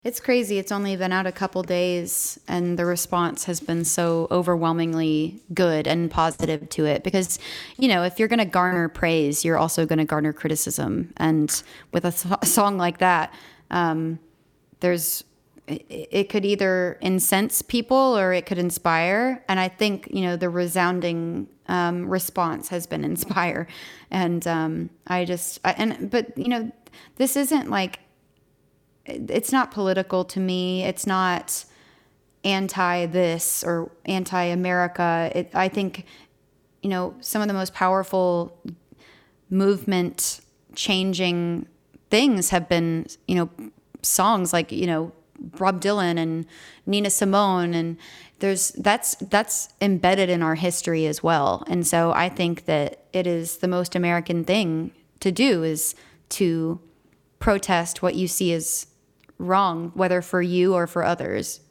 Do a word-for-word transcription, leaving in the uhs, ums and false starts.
It's crazy. It's only been out a couple days, and the response has been so overwhelmingly good and positive to it. Because, you know, if you're going to garner praise, you're also going to garner criticism. And with a, so- a song like that, um, there's it, it could either incense people or it could inspire. And I think, you know, the resounding um, response has been inspire. And um, I just I, and but you know, this isn't like. It's not political to me. It's not anti this or anti America. It, I think, you know, some of the most powerful movement changing things have been, you know, songs like, you know, Bob Dylan and Nina Simone. And there's, that's, that's embedded in our history as well. And so I think that it is the most American thing to do is to protest what you see as wrong, whether for you or for others.